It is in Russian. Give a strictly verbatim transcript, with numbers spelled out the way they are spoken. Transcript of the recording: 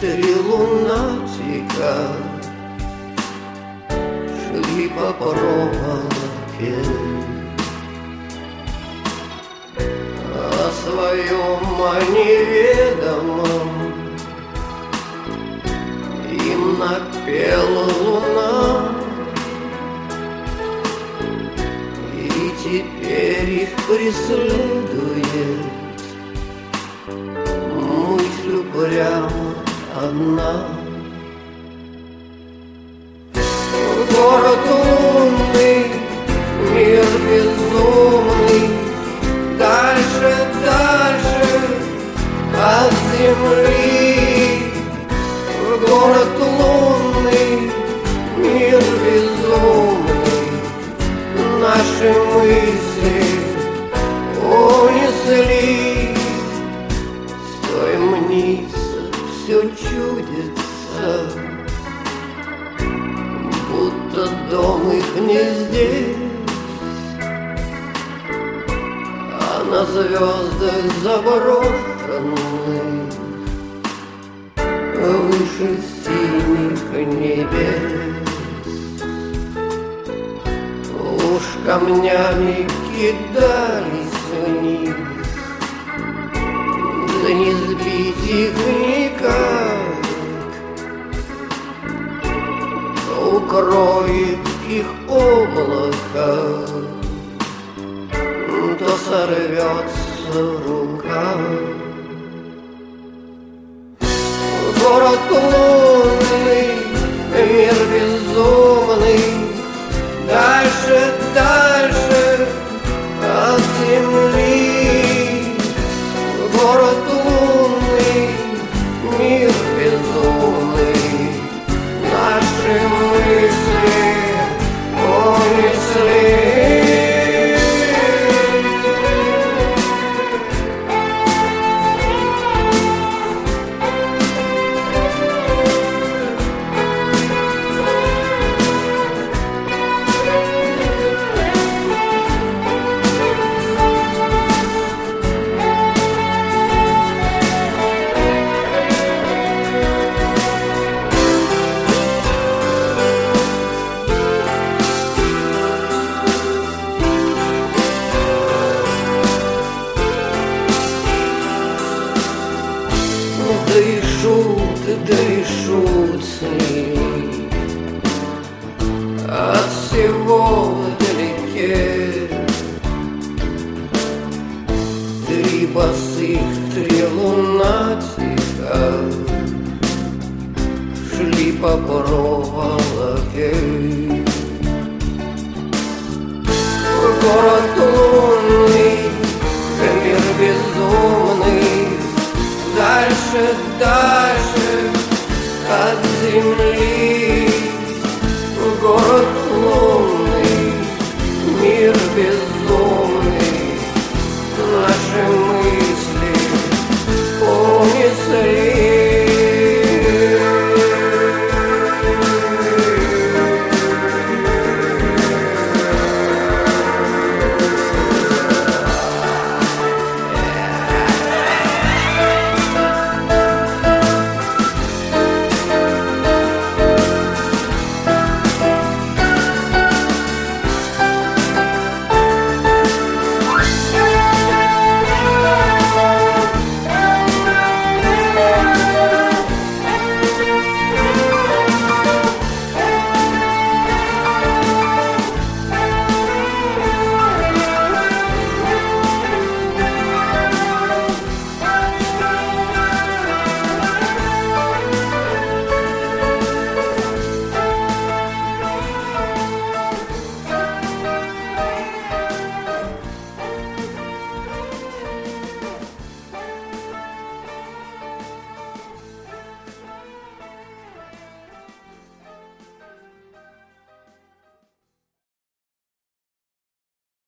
три лунатика шли по проволоке, о своем неведомом им напела луна, и теперь их преследует мысль прямо одна. Город лунный, мир безумный, дальше, дальше от земли. Город лунный, мир безумный, наши мысли унесли. Стоим вниз, все чудится, будто дом их не здесь, а на звездах заброшенных выше синих небес. Уж камнями кидались вниз, да не сбить их никак, укроет их облако, то сорвется рука. Город лунный, мир безумный, дальше, дальше от земли. Город лунный, мир безумный, наши мысли унесли. Дышут, дышут сны, от всего вдалеке. Три босых, три лунатика шли по проволоке. Город лунный, мир безумный, дальше, дальше